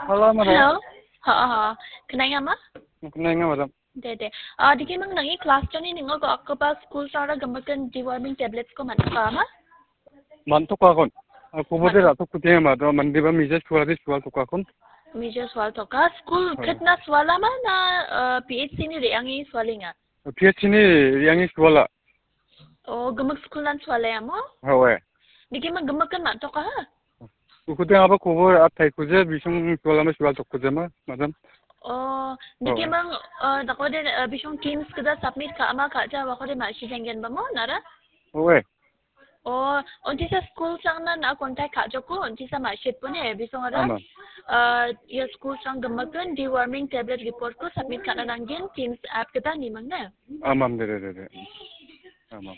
Halo, madam. Hello. Kenapa ma? Kenapa, madam? Dede. Diki mang nangi class ni ningo ko ako pa school sara gamakan deworming tablets ko man ka ma? Mantuk akon. Aku boleh ratu kucing madam. Mandi ba mijas suara suara tuk akon. Major swal to ka school kitna swala ma na PHC ni reangi swalinga. PhD ni yang ini suara. Oh, gamak school nan swala ya mo? Hawe. Diki mang gamakan ma to ka ha? Kucing apa kubur atai kucing bisung suara mas suara tuk kucing madam. Oh, diki mang dako de bisong teams kada submit ka ama ka ja wako de ma shi jenggen ba mo nara? Hawe. Oh, onti sa school sang na contact ka joko onti sa ma ship pun bisong ada. Ama. Ya school sang gamakan deworming tablet report ko submit ka na nanggen teams app kita ni mang na. Amam dede. Amam.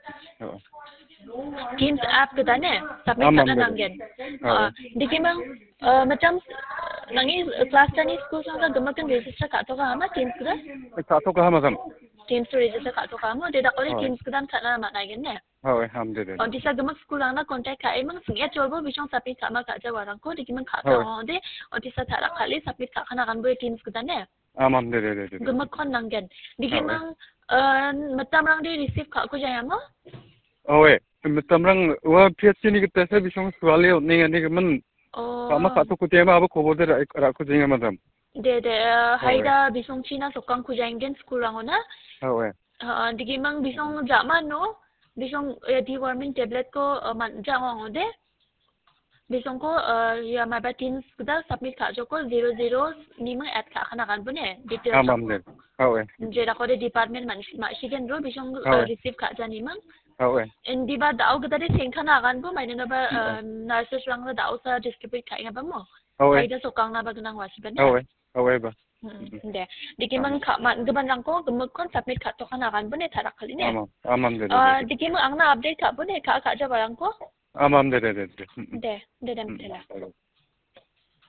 Teams app kita ne submit ka na nanggen. Diki mang macam nangi class tani school sang gamakan register ka to ka ama teams kita? Satu kah madam? Teams register ka to ka mo de da ore teams kita ka na ma nanggen ne. Hawe, ham dede. Onti sa gamak school ang na contact ka emang singa cholbo bisong submit ka ma ka ja warang ko diki mang ka ka de onti sa thara khali submit ka kana kan boy teams kita ne. Amam dede. Gamak kon nanggen. Diki mang matam rang di receive ka ko jaya mo? Hawe. Tamrang wa PhD ni kita saya bisung suara ni kemen. Sama satu kucing apa kubur rak kucing madam. De haida bisong China sokang ku janggen school ang ona. Hawe. Diki mang bisong zaman no. Bisong deworming tablet ko man jang de. Bisong ko ya maba teams kita submit ka joko 00 ni mang add ka kana kan bune. Details. Amam dede. Hawe. Jeda ko de department man shigen ro bisong receive ka jani mang. Hawe. Hindi ba daw kita di singkana kan po may na ba nurses lang na daw sa distribute kaya ba mo? Hawe. Ay da sokang na ba ganang wasi ba Hawe. Hawe ba? Hindi. Diki man ka man gaban lang ko gumag kon submit ka to kana kan po ne tarak kali ne. Amam dede. Diki man ang na update ka po ne ka ja barang ko? Amam dede. De dem tela.